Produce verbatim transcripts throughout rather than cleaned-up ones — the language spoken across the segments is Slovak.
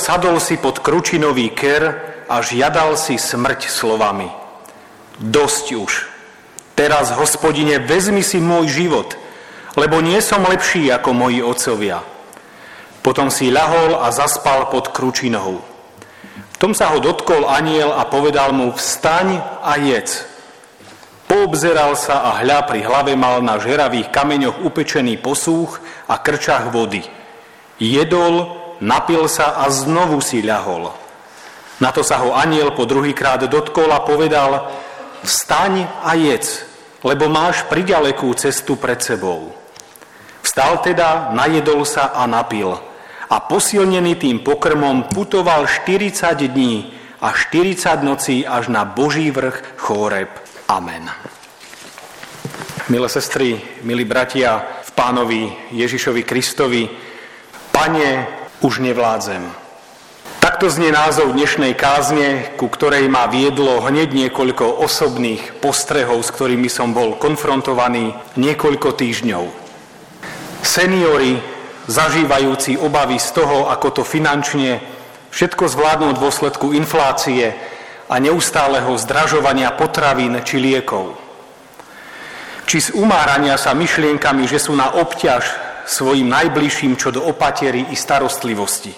Sadol si pod kručinový ker a žiadal si smrť slovami. Dosť už. Teraz, Hospodine, vezmi si môj život, lebo nie som lepší ako moji otcovia. Potom si ľahol a zaspal pod kručinou. V tom sa ho dotkol anjel a povedal mu, vstaň a jedz. Poobzeral sa a hľa, pri hlave mal na žeravých kameňoch upečený posúch a krčach vody. Jedol, napil sa a znovu si ľahol. Na to sa ho anjel po druhýkrát dotkol a povedal, vstaň a jedz, lebo máš priďalekú cestu pred sebou. Vstal teda, najedol sa a napil a posilnený tým pokrmom putoval štyridsať dní a štyridsať nocí až na Boží vrch Chóreb. Amen. Milé sestry, milí bratia v Pánovi Ježišovi Kristovi, Pane, už nevládzem. Takto znie názov dnešnej kázne, ku ktorej ma viedlo hneď niekoľko osobných postrehov, s ktorými som bol konfrontovaný niekoľko týždňov. Seniori, zažívajúci obavy z toho, ako to finančne všetko zvládnu v dôsledku inflácie a neustáleho zdražovania potravín či liekov. Či z umárania sa myšlienkami, že sú na obťaž svojim najbližším čo do opatery i starostlivosti.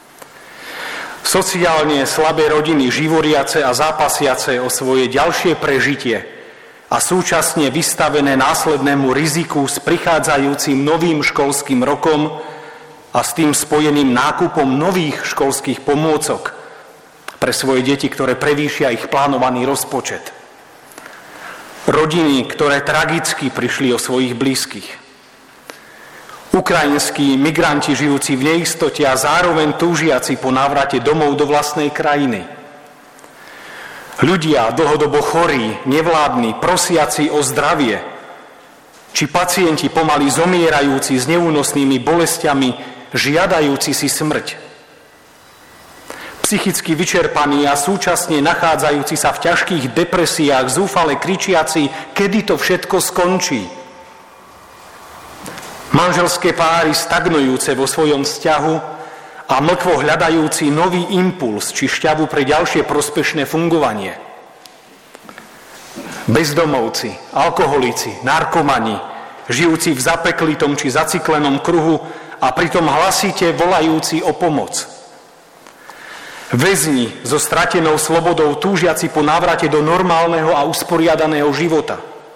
Sociálne slabé rodiny, živoriace a zápasiace o svoje ďalšie prežitie a súčasne vystavené následnému riziku s prichádzajúcim novým školským rokom a s tým spojeným nákupom nových školských pomôcok pre svoje deti, ktoré prevýšia ich plánovaný rozpočet. Rodiny, ktoré tragicky prišli o svojich blízkych. Ukrajinskí migranti žijúci v neistote a zároveň túžiaci po návrate domov do vlastnej krajiny. Ľudia dlhodobo chorí, nevládni, prosiaci o zdravie, či pacienti pomaly zomierajúci s neúnosnými bolestiami, žiadajúci si smrť. Psychicky vyčerpaní a súčasne nachádzajúci sa v ťažkých depresiách, zúfale kričiaci, kedy to všetko skončí. Manželské páry stagnujúce vo svojom vzťahu a mŕtvo hľadajúci nový impuls či šťavu pre ďalšie prospešné fungovanie. Bezdomovci, alkoholici, narkomani, žijúci v zapeklitom či zaciklenom kruhu a pritom hlasite volajúci o pomoc. Väzni so stratenou slobodou túžiaci po návrate do normálneho a usporiadaného života.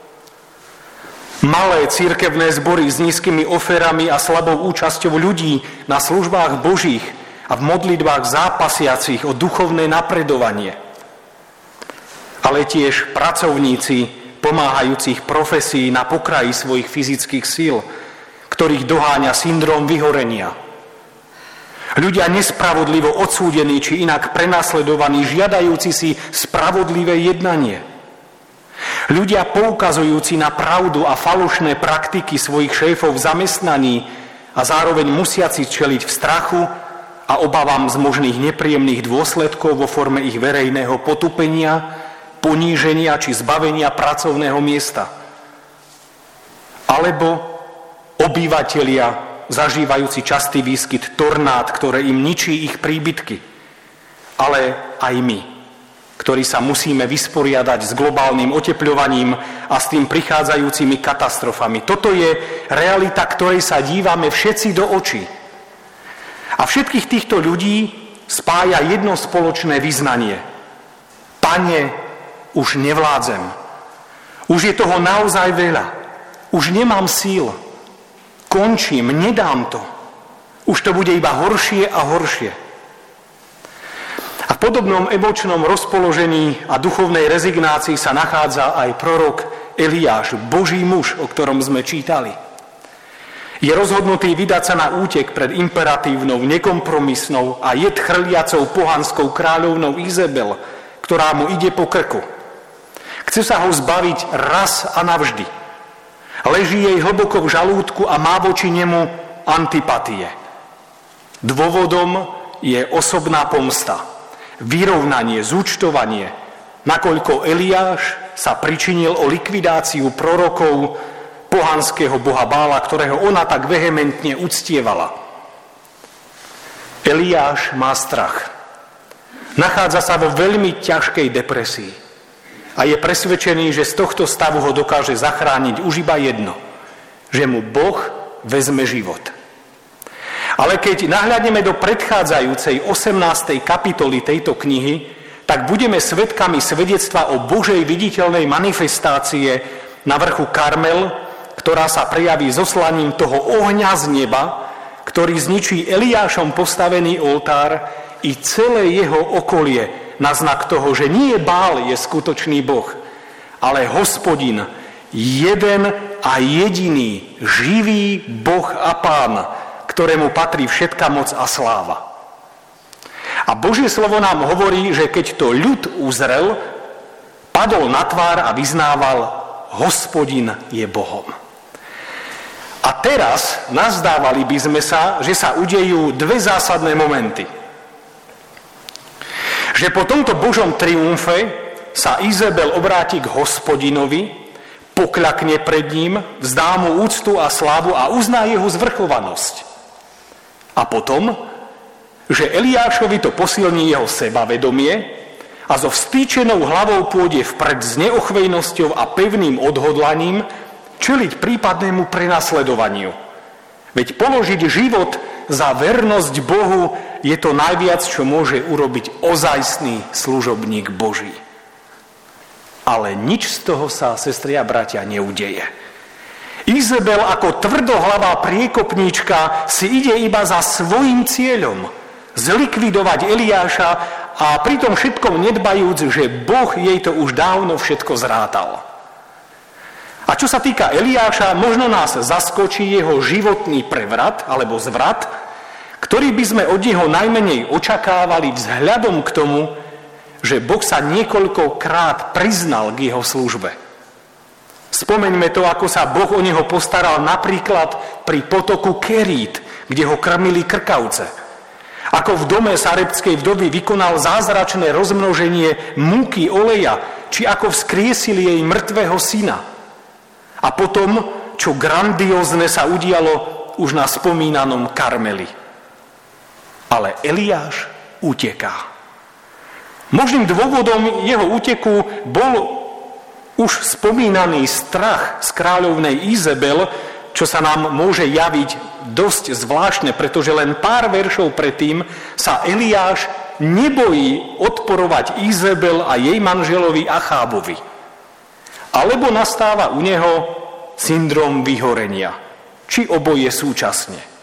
Malé cirkevné zbory s nízkymi oferami a slabou účasťou ľudí na službách Božích a v modlitbách zápasiacich o duchovné napredovanie. Ale tiež pracovníci pomáhajúcich profesí na pokraji svojich fyzických síl, ktorých doháňa syndrom vyhorenia. Ľudia nespravodlivo odsúdení či inak prenasledovaní, žiadajúci si spravodlivé jednanie. Ľudia poukazujúci na pravdu a falošné praktiky svojich šéfov v zamestnaní a zároveň musiaci čeliť v strachu a obavám z možných nepríjemných dôsledkov vo forme ich verejného potupenia, poníženia či zbavenia pracovného miesta. Alebo obyvatelia zažívajúci častý výskyt tornád, ktoré im ničí ich príbytky. Ale aj my, ktorí sa musíme vysporiadať s globálnym otepľovaním a s tým prichádzajúcimi katastrofami. Toto je realita, ktorej sa dívame všetci do očí. A všetkých týchto ľudí spája jedno spoločné vyznanie. Pane, už nevládzem. Už je toho naozaj veľa. Už nemám síl. Končím, nedám to. Už to bude iba horšie a horšie. A v podobnom emočnom rozpoložení a duchovnej rezignácii sa nachádza aj prorok Eliáš, Boží muž, o ktorom sme čítali. Je rozhodnutý vydať sa na útek pred imperatívnou, nekompromisnou a jed chrliacou pohanskou kráľovnou Izabel, ktorá mu ide po krku. Chce sa ho zbaviť raz a navždy. Leží jej hlboko v žalúdku a má voči nemu antipatie. Dôvodom je osobná pomsta. Vyrovnanie, zúčtovanie, nakoľko Eliáš sa pričinil o likvidáciu prorokov pohanského boha Bála, ktorého ona tak vehementne uctievala. Eliáš má strach. Nachádza sa vo veľmi ťažkej depresii. A je presvedčený, že z tohto stavu ho dokáže zachrániť už iba jedno. Že mu Boh vezme život. Ale keď nahľadneme do predchádzajúcej osemnástej kapitoly tejto knihy, tak budeme svedkami svedectva o Božej viditeľnej manifestácie na vrchu Karmel, ktorá sa prejaví zoslaním toho ohňa z neba, ktorý zničí Eliášom postavený oltár i celé jeho okolie, na znak toho, že nie Bál je skutočný Boh, ale Hospodin, jeden a jediný, živý Boh a Pán, ktorému patrí všetka moc a sláva. A Božie slovo nám hovorí, že keď to ľud uzrel, padol na tvár a vyznával: Hospodin je Bohom. A teraz nazdávali by sme sa, že sa udejú dve zásadné momenty. Že po tomto Božom triumfe sa Izabel obráti k Hospodinovi, pokľakne pred ním, vzdá mu úctu a slávu a uzná jeho zvrchovanosť. A potom, že Eliášovi to posilní jeho sebavedomie a so vstýčenou hlavou pôjde vpred s neochvejnosťou a pevným odhodlaním čeliť prípadnému prenasledovaniu. Veď položiť život za vernosť Bohu je to najviac, čo môže urobiť ozajstný služobník Boží. Ale nič z toho sa, sestri a bratia, neudeje. Izabel ako tvrdohlavá priekopníčka si ide iba za svojím cieľom zlikvidovať Eliáša a pritom všetkom nedbajúc, že Boh jej to už dávno všetko zrátal. A čo sa týka Eliáša, možno nás zaskočí jeho životný prevrat alebo zvrat, ktorý by sme od neho najmenej očakávali vzhľadom k tomu, že Boh sa niekoľkokrát priznal k jeho službe. Spomeňme to, ako sa Boh o neho postaral napríklad pri potoku Kerít, kde ho krmili krkavce. Ako v dome sareptskej vdovy vykonal zázračné rozmnoženie múky oleja, či ako vzkriesil jej mŕtvého syna. A potom, čo grandiózne sa udialo už na spomínanom Karmeli. Ale Eliáš uteká. Možným dôvodom jeho úteku bol už spomínaný strach z kráľovnej Izabel, čo sa nám môže javiť dosť zvláštne, pretože len pár veršov predtým sa Eliáš nebojí odporovať Izabel a jej manželovi Achábovi. Alebo nastáva u neho syndrom vyhorenia, či oboje súčasne.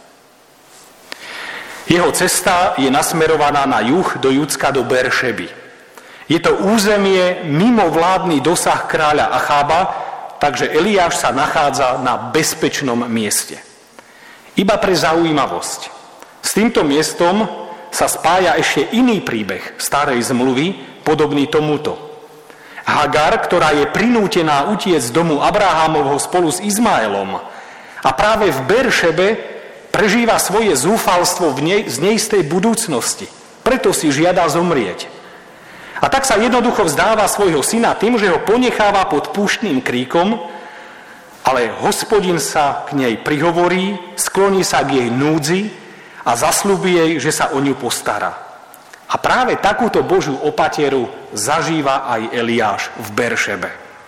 Jeho cesta je nasmerovaná na juh do Judska do Beršeby. Je to územie mimo vládny dosah kráľa Achába, takže Eliáš sa nachádza na bezpečnom mieste. Iba pre zaujímavosť. S týmto miestom sa spája ešte iný príbeh starej zmluvy, podobný tomuto. Hagar, ktorá je prinútená utiec z domu Abrahámovho spolu s Izmaelom a práve v Beršebe prežíva svoje zúfalstvo v nej, z neistej budúcnosti. Preto si žiada zomrieť. A tak sa jednoducho vzdáva svojho syna tým, že ho ponecháva pod púštnym kríkom, ale Hospodin sa k nej prihovorí, skloní sa k jej núdzi a zasľubí jej, že sa o ňu postará. A práve takúto Božiu opateru zažíva aj Eliáš v Beršebe.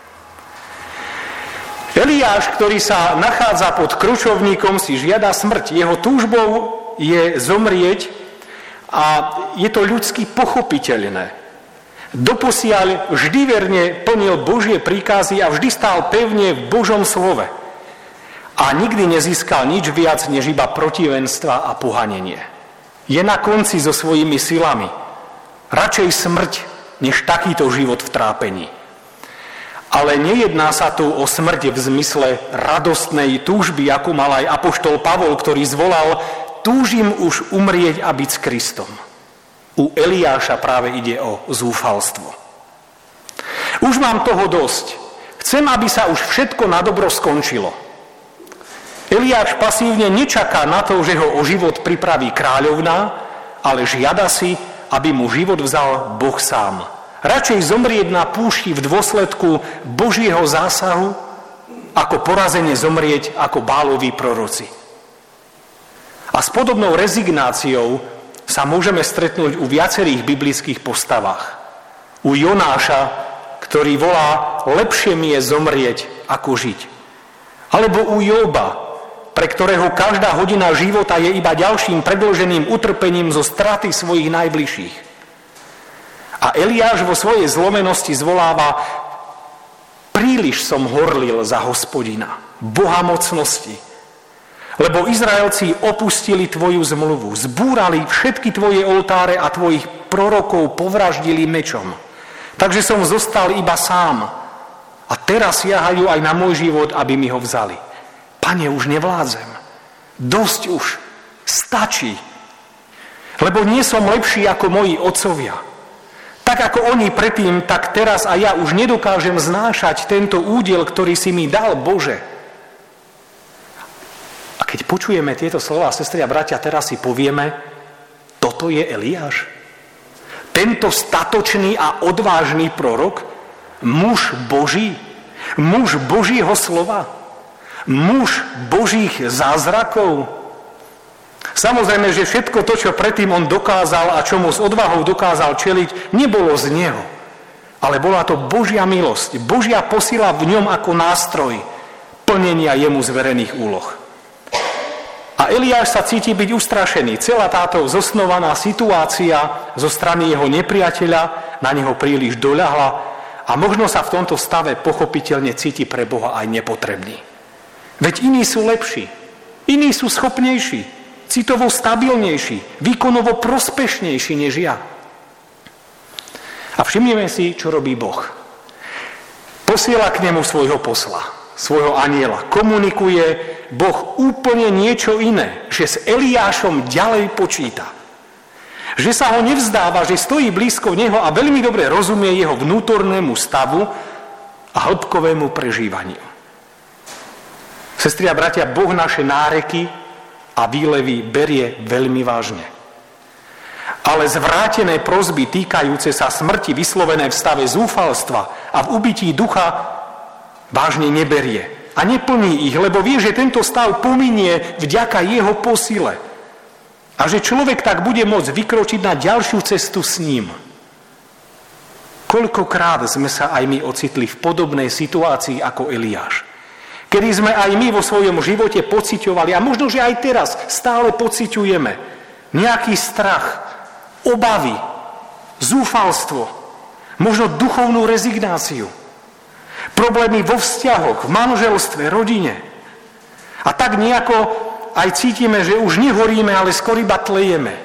Eliáš, ktorý sa nachádza pod kručovníkom, si žiada smrť. Jeho túžbou je zomrieť a je to ľudsky pochopiteľné. Doposiaľ vždy verne plnil Božie príkazy a vždy stál pevne v Božom slove. A nikdy nezískal nič viac, než iba protivenstva a pohanenie. Je na konci so svojimi silami. Radšej smrť, než takýto život v trápení. Ale nejedná sa tu o smrť v zmysle radostnej túžby, ako mal aj apoštol Pavol, ktorý zvolal: túžim už umrieť a byť s Kristom. U Eliáša práve ide o zúfalstvo. Už mám toho dosť. Chcem, aby sa už všetko nadobro skončilo. Eliáš pasívne nečaká na to, že ho o život pripraví kráľovná, ale žiada si, aby mu život vzal Boh sám. Radšej zomrieť na púšti v dôsledku Božieho zásahu, ako porazene zomrieť ako Bálovi proroci. A s podobnou rezignáciou sa môžeme stretnúť u viacerých biblických postavách. U Jonáša, ktorý volá, lepšie mi je zomrieť, ako žiť. Alebo u Jóba, pre ktorého každá hodina života je iba ďalším predĺženým utrpením zo straty svojich najbližších. A Eliáš vo svojej zlomenosti zvoláva, príliš som horlil za Hospodina, Boha mocnosti, lebo Izraelci opustili tvoju zmluvu, zbúrali všetky tvoje oltáre a tvojich prorokov povraždili mečom. Takže som zostal iba sám. A teraz siahajú aj na môj život, aby mi ho vzali. Pane, už nevládzem. Dosť už. Stačí. Lebo nie som lepší ako moji otcovia. Tak ako oni predtým, tak teraz a ja už nedokážem znášať tento údiel, ktorý si mi dal, Bože. A keď počujeme tieto slová, sestry a bratia, teraz si povieme, toto je Eliáš. Tento statočný a odvážny prorok, muž Boží, muž Božího slova, muž Božích zázrakov. Samozrejme, že všetko to, čo predtým on dokázal a čo mu s odvahou dokázal čeliť, nebolo z neho. Ale bola to Božia milosť, Božia posila v ňom ako nástroj plnenia jemu zverených úloh. A Eliáš sa cíti byť ustrašený. Celá táto zosnovaná situácia zo strany jeho nepriateľa na neho príliš doľahla a možno sa v tomto stave pochopiteľne cíti pre Boha aj nepotrebný. Veď iní sú lepší, iní sú schopnejší, citovo stabilnejší, výkonovo prospešnejší než ja. A všimnime si, čo robí Boh. Posiela k nemu svojho posla, svojho anjela. Komunikuje Boh úplne niečo iné, že s Eliášom ďalej počíta. Že sa ho nevzdáva, že stojí blízko neho a veľmi dobre rozumie jeho vnútornému stavu a hĺbkovému prežívaniu. Sestri a bratia, Boh naše náreky a výlevy berie veľmi vážne. Ale zvrátené prosby týkajúce sa smrti vyslovené v stave zúfalstva a v ubití ducha vážne neberie. A neplní ich, lebo vie, že tento stav pominie vďaka jeho posile. A že človek tak bude môcť vykročiť na ďalšiu cestu s ním. Koľkokrát sme sa aj my ocitli v podobnej situácii ako Eliáš. Kedy sme aj my vo svojom živote pociťovali, a možno, že aj teraz stále pociťujeme nejaký strach, obavy, zúfalstvo, možno duchovnú rezignáciu. Problémy vo vzťahoch, v manželstve, rodine. A tak nejako aj cítime, že už nehoríme, ale skôr iba tlejeme.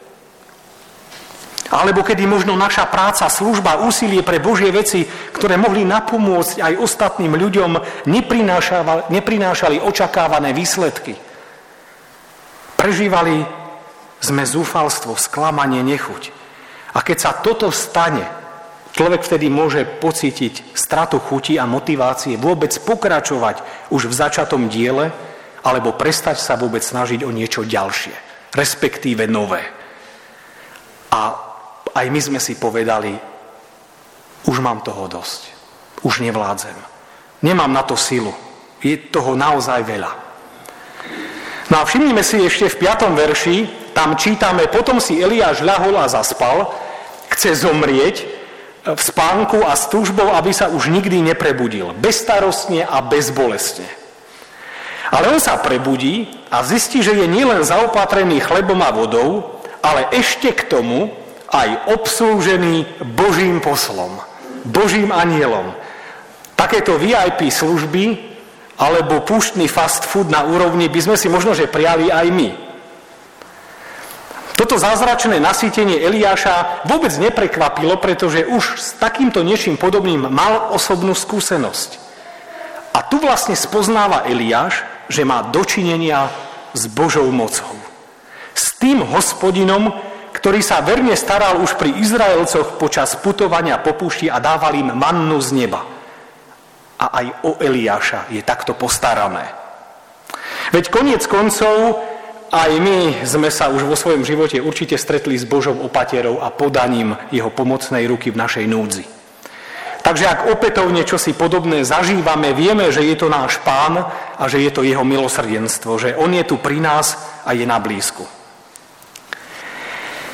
Alebo kedy možno naša práca, služba, úsilie pre Božie veci, ktoré mohli napomôcť aj ostatným ľuďom, neprinášali, neprinášali očakávané výsledky. Prežívali sme zúfalstvo, sklamanie, nechuť. A keď sa toto stane, človek vtedy môže pocítiť stratu chuti a motivácie vôbec pokračovať už v začatom diele, alebo prestať sa vôbec snažiť o niečo ďalšie, respektíve nové. A aj my sme si povedali, už mám toho dosť, už nevládzem, nemám na to silu, je toho naozaj veľa. No a všimnime si ešte v piatom verši, tam čítame, potom si Eliáš ľahol a zaspal, chce zomrieť, v spánku a s túžbou, aby sa už nikdy neprebudil. Bezstarostne a bezbolestne. Ale on sa prebudí a zistí, že je nielen zaopatrený chlebom a vodou, ale ešte k tomu aj obslúžený Božím poslom, Božím anjelom. Takéto vé í pé služby alebo púštny fast food na úrovni by sme si možno že prijali aj my. Toto zázračné nasýtenie Eliáša vôbec neprekvapilo, pretože už s takýmto niečím podobným mal osobnú skúsenosť. A tu vlastne spoznáva Eliáš, že má dočinenia s Božou mocou. S tým Hospodinom, ktorý sa verne staral už pri Izraelcoch počas putovania po púšti a dával im mannu z neba. A aj o Eliáša je takto postarané. Veď koniec koncov aj my sme sa už vo svojom živote určite stretli s Božou opaterou a podaním jeho pomocnej ruky v našej núdzi. Takže ak opätovne čosi podobné zažívame, vieme, že je to náš Pán a že je to jeho milosrdenstvo, že on je tu pri nás a je na blízku.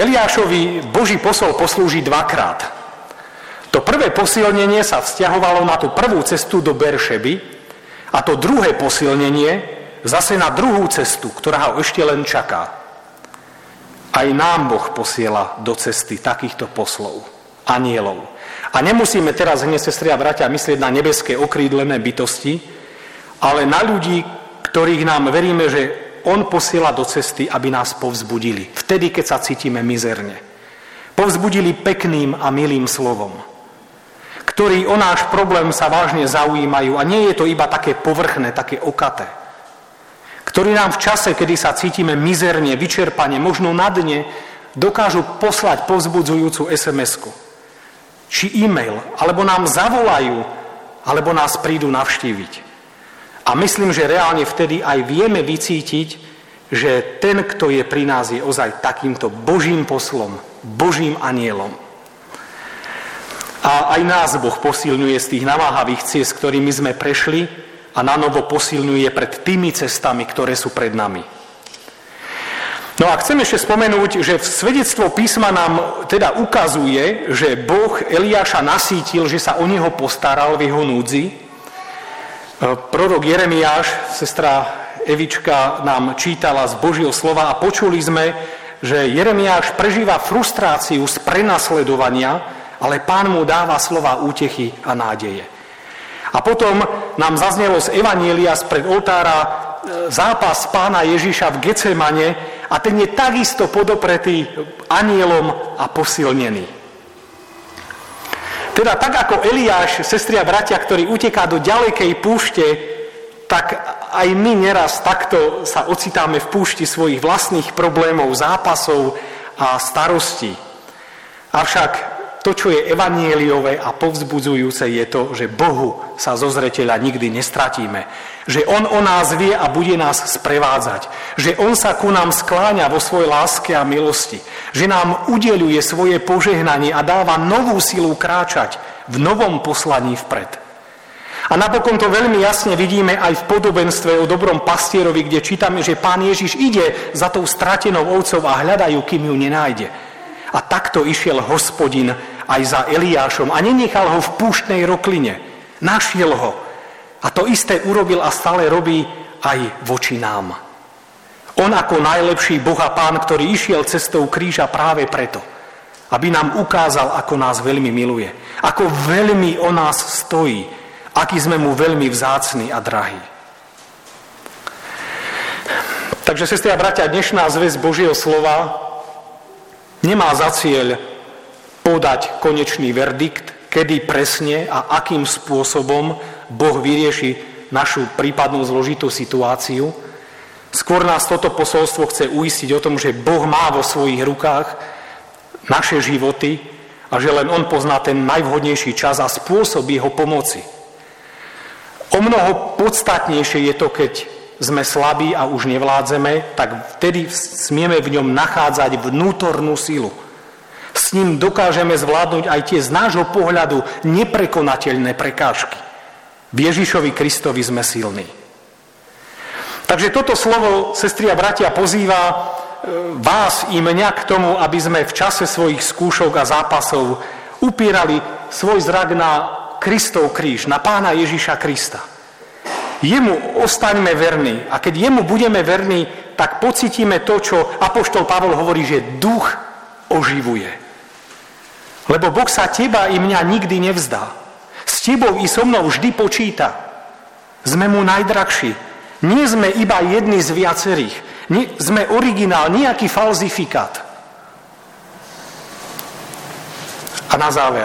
Eliášovi Boží posol poslúži dvakrát. To prvé posilnenie sa vzťahovalo na tú prvú cestu do Beršeby a to druhé posilnenie zase na druhú cestu, ktorá ho ešte len čaká. Aj nám Boh posiela do cesty takýchto poslov, anielov. A nemusíme teraz, hneď sestry a bratia, myslieť na nebeské okrídlené bytosti, ale na ľudí, ktorých nám veríme, že on posiela do cesty, aby nás povzbudili. Vtedy, keď sa cítime mizerne. Povzbudili pekným a milým slovom, ktorí o náš problém sa vážne zaujímajú a nie je to iba také povrchné, také okaté. Ktorí nám v čase, kedy sa cítime mizerne, vyčerpane, možno na dne, dokážu poslať povzbudzujúcu es em esku. Či e-mail, alebo nám zavolajú, alebo nás prídu navštíviť. A myslím, že reálne vtedy aj vieme vycítiť, že ten, kto je pri nás, je ozaj takýmto Božím poslom, Božím anielom. A aj nás Boh posilňuje z tých namáhavých ciest, ktorými sme prešli a nanovo posilňuje pred tými cestami, ktoré sú pred nami. No a chcem ešte spomenúť, že svedectvo písma nám teda ukazuje, že Boh Eliáša nasítil, že sa o neho postaral v jeho núdzi. Prorok Jeremiáš, sestra Evička nám čítala z Božieho slova a počuli sme, že Jeremiáš prežíva frustráciu z prenasledovania, ale Pán mu dáva slova útechy a nádeje. A potom nám zaznelo z Evanielia spred oltára zápas Pána Ježiša v Getsemane a ten je takisto podopretý anielom a posilnený. Teda tak ako Eliáš, sestri a bratia, ktorý uteká do ďalekej púšte, tak aj my neraz takto sa ocitáme v púšti svojich vlastných problémov, zápasov a starostí. Avšak to, čo je evanieliové a povzbudzujúce, je to, že Bohu sa zo zreteľa nikdy nestratíme. Že On o nás vie a bude nás sprevádzať. Že On sa ku nám skláňa vo svojej láske a milosti. Že nám udeľuje svoje požehnanie a dáva novú silu kráčať v novom poslaní vpred. A napokon to veľmi jasne vidíme aj v podobenstve o dobrom pastierovi, kde čítame, že Pán Ježiš ide za tou stratenou ovcou a hľadajú, kým ju nenájde. A takto išiel Hospodin aj za Eliášom a nenechal ho v púštnej rokline. Našiel ho. A to isté urobil a stále robí aj voči nám. On ako najlepší Boh a Pán, ktorý išiel cestou kríža práve preto, aby nám ukázal, ako nás veľmi miluje. Ako veľmi o nás stojí. Aký sme mu veľmi vzácni a drahí. Takže, sestri a bratia, dnešná zvesť Božieho slova nemá za cieľ podať konečný verdikt, kedy presne a akým spôsobom Boh vyrieši našu prípadnú zložitú situáciu. Skôr nás toto posolstvo chce uistiť o tom, že Boh má vo svojich rukách naše životy a že len On pozná ten najvhodnejší čas a spôsob jeho pomoci. O mnoho podstatnejšie je to, keď sme slabí a už nevládzeme, tak vtedy smieme v ňom nachádzať vnútornú silu. S ním dokážeme zvládnuť aj tie z nášho pohľadu neprekonateľné prekážky. V Ježišovi Kristovi sme silní. Takže toto slovo, sestri a bratia, pozýva vás i mňa k tomu, aby sme v čase svojich skúšok a zápasov upierali svoj zrak na Kristov kríž, na Pána Ježiša Krista. Jemu ostaňme verní a keď jemu budeme verní, tak pocítime to, čo apoštol Pavol hovorí, že duch oživuje. Lebo Boh sa teba i mňa nikdy nevzdá. S tebou i so mnou vždy počíta. Sme mu najdrahší. Nie sme iba jedni z viacerých. Nie, sme originál, nejaký falzifikát. A na záver.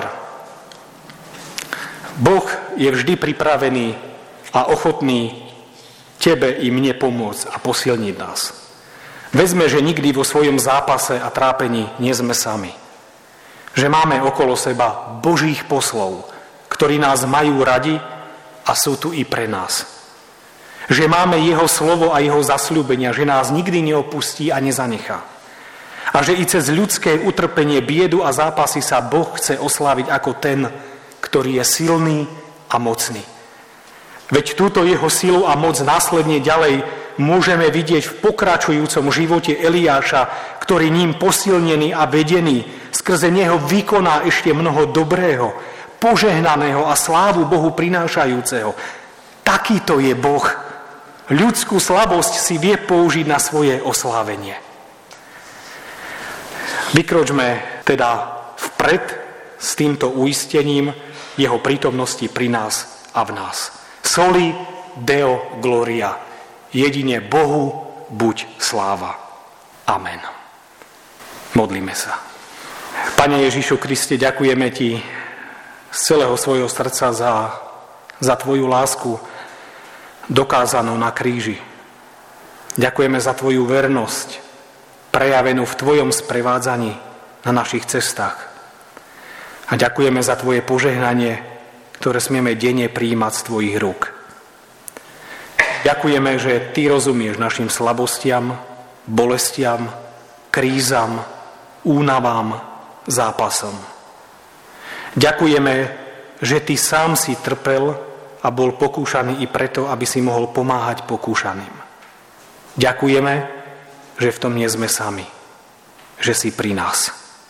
Boh je vždy pripravený a ochotný tebe i mne pomôcť a posilniť nás. Vezme, že nikdy vo svojom zápase a trápení nie sme sami. Že máme okolo seba Božích poslov, ktorí nás majú radi a sú tu i pre nás. Že máme jeho slovo a jeho zasľúbenia, že nás nikdy neopustí a nezanechá. A že i cez ľudské utrpenie, biedu a zápasy sa Boh chce osláviť ako ten, ktorý je silný a mocný. Veď túto jeho silu a moc následne ďalej môžeme vidieť v pokračujúcom živote Eliáša, ktorý ním posilnený a vedený skrze neho vykoná ešte mnoho dobrého, požehnaného a slávu Bohu prinášajúceho. Takýto je Boh. Ľudskú slabosť si vie použiť na svoje oslávenie. Vykročme teda vpred s týmto uistením jeho prítomnosti pri nás a v nás. Soli Deo Gloria. Jedine Bohu buď sláva. Amen. Modlíme sa. Pane Ježišu Kriste, ďakujeme Ti z celého svojho srdca za, za Tvoju lásku dokázanú na kríži. Ďakujeme za Tvoju vernosť, prejavenú v Tvojom sprevádzaní na našich cestách. A ďakujeme za Tvoje požehnanie, ktoré smieme denne prijímať z Tvojich rúk. Ďakujeme, že Ty rozumieš našim slabostiam, bolestiam, krízam, únavám, zápasom. Ďakujeme, že Ty sám si trpel a bol pokúšaný i preto, aby si mohol pomáhať pokúšaným. Ďakujeme, že v tom nie sme sami, že si pri nás.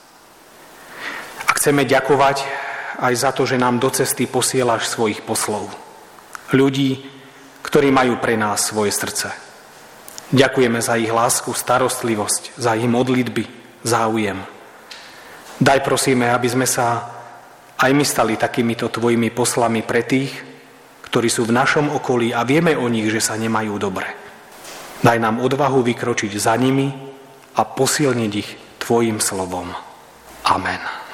A chceme ďakovať aj za to, že nám do cesty posielaš svojich poslov. Ľudí, ktorí majú pre nás svoje srdce. Ďakujeme za ich lásku, starostlivosť, za ich modlitby, záujem. Daj prosíme, aby sme sa aj my stali takýmito Tvojimi poslami pre tých, ktorí sú v našom okolí a vieme o nich, že sa nemajú dobre. Daj nám odvahu vykročiť za nimi a posilniť ich Tvojim slovom. Amen.